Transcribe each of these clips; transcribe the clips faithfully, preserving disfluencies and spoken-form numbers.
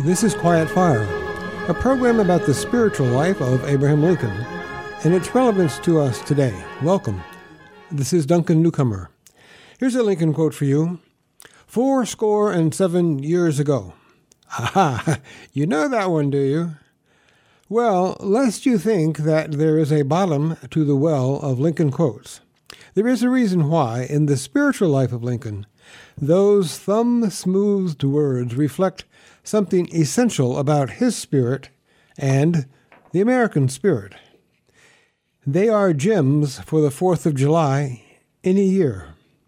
This is Quiet Fire, a program about the spiritual life of Abraham Lincoln and its relevance to us today. Welcome. This is Duncan Newcomer. Here's a Lincoln quote for you. Four score and seven years ago. Aha! You know that one, do you? Well, lest you think that there is a bottom to the well of Lincoln quotes, there is a reason why, in the spiritual life of Lincoln, those thumb-smoothed words reflect something essential about his spirit and the American spirit. They are gems for the fourth of July in a year.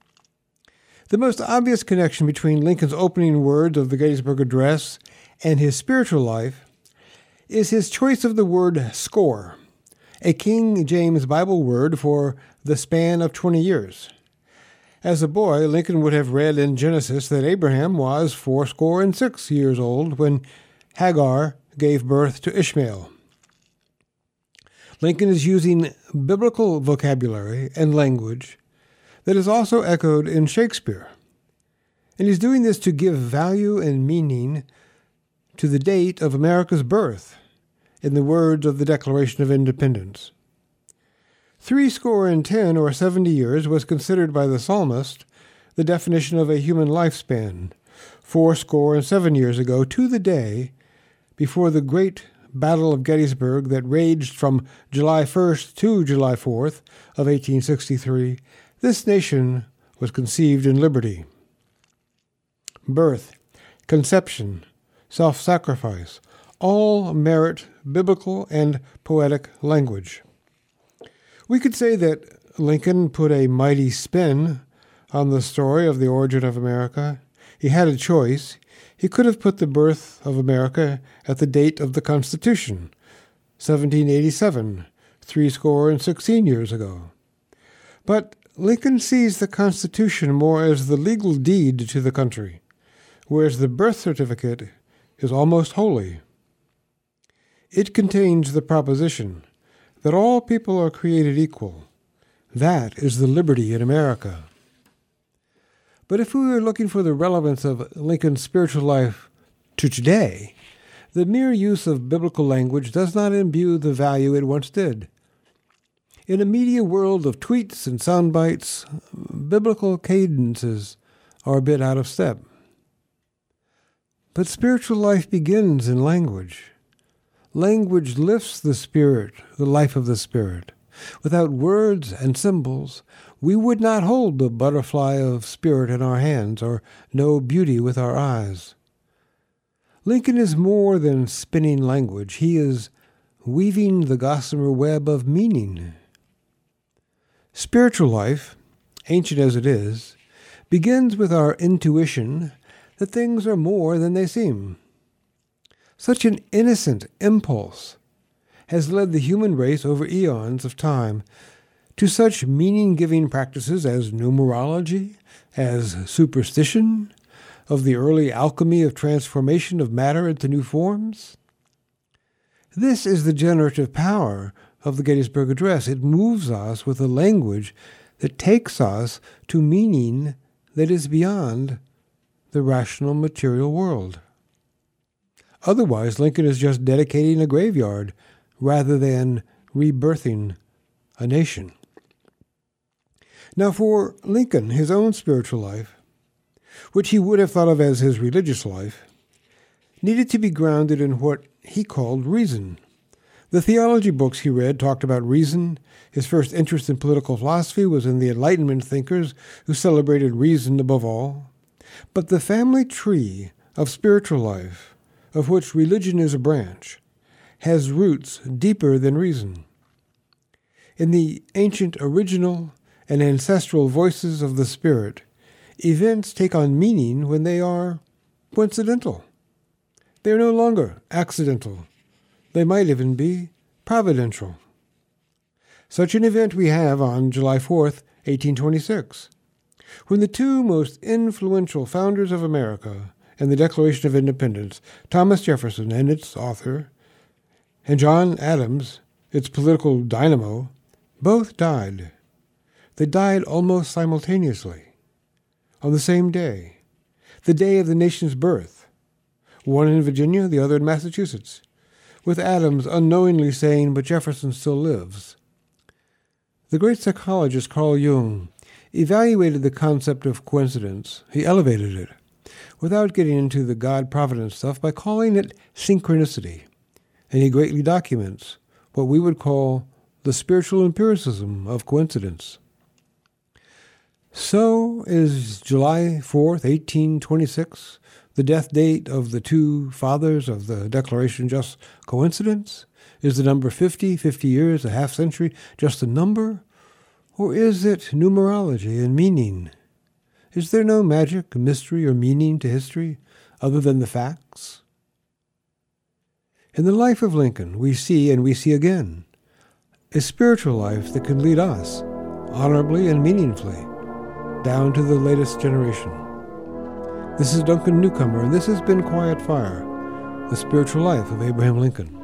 The most obvious connection between Lincoln's opening words of the Gettysburg Address and his spiritual life is his choice of the word score, a King James Bible word for the span of twenty years. As a boy, Lincoln would have read in Genesis that Abraham was fourscore and six years old when Hagar gave birth to Ishmael. Lincoln is using biblical vocabulary and language that is also echoed in Shakespeare. And he's doing this to give value and meaning to the date of America's birth, in the words of the Declaration of Independence. Three score and ten or seventy years was considered by the psalmist the definition of a human lifespan, four score and seven years ago to the day before the great Battle of Gettysburg that raged from July first to July fourth of eighteen sixty-three, this nation was conceived in liberty. Birth, conception, self-sacrifice, all merit biblical and poetic language. We could say that Lincoln put a mighty spin on the story of the origin of America. He had a choice. He could have put the birth of America at the date of the Constitution, seventeen eighty-seven, three score and sixteen years ago. But Lincoln sees the Constitution more as the legal deed to the country, whereas the birth certificate is almost holy. It contains the proposition that all people are created equal. That is the liberty in America. But if we were looking for the relevance of Lincoln's spiritual life to today, the mere use of biblical language does not imbue the value it once did. In a media world of tweets and sound bites, biblical cadences are a bit out of step. But spiritual life begins in language. Language lifts the spirit, the life of the spirit. Without words and symbols, we would not hold the butterfly of spirit in our hands or know beauty with our eyes. Lincoln is more than spinning language. He is weaving the gossamer web of meaning. Spiritual life, ancient as it is, begins with our intuition that things are more than they seem. Such an innocent impulse has led the human race over eons of time to such meaning-giving practices as numerology, as superstition, of the early alchemy of transformation of matter into new forms. This is the generative power of the Gettysburg Address. It moves us with a language that takes us to meaning that is beyond the rational material world. Otherwise, Lincoln is just dedicating a graveyard rather than rebirthing a nation. Now, for Lincoln, his own spiritual life, which he would have thought of as his religious life, needed to be grounded in what he called reason. The theology books he read talked about reason. His first interest in political philosophy was in the Enlightenment thinkers who celebrated reason above all. But the family tree of spiritual life, of which religion is a branch, has roots deeper than reason. In the ancient original and ancestral voices of the spirit, events take on meaning when they are coincidental. They are no longer accidental. They might even be providential. Such an event we have on July fourth, eighteen twenty-six, when the two most influential founders of America and the Declaration of Independence, Thomas Jefferson and its author, and John Adams, its political dynamo, both died. They died almost simultaneously, on the same day, the day of the nation's birth, one in Virginia, the other in Massachusetts, with Adams unknowingly saying, "But Jefferson still lives." The great psychologist Carl Jung evaluated the concept of coincidence. He elevated it, without getting into the God-providence stuff, by calling it synchronicity. And he greatly documents what we would call the spiritual empiricism of coincidence. So is July fourth, eighteen twenty-six, the death date of the two fathers of the Declaration, just coincidence? Is the number fifty, fifty years, a half century, just a number? Or is it numerology and meaning? Is there no magic, mystery, or meaning to history other than the facts? In the life of Lincoln, we see, and we see again, a spiritual life that can lead us, honorably and meaningfully, down to the latest generation. This is Duncan Newcomer, and this has been Quiet Fire, the spiritual life of Abraham Lincoln.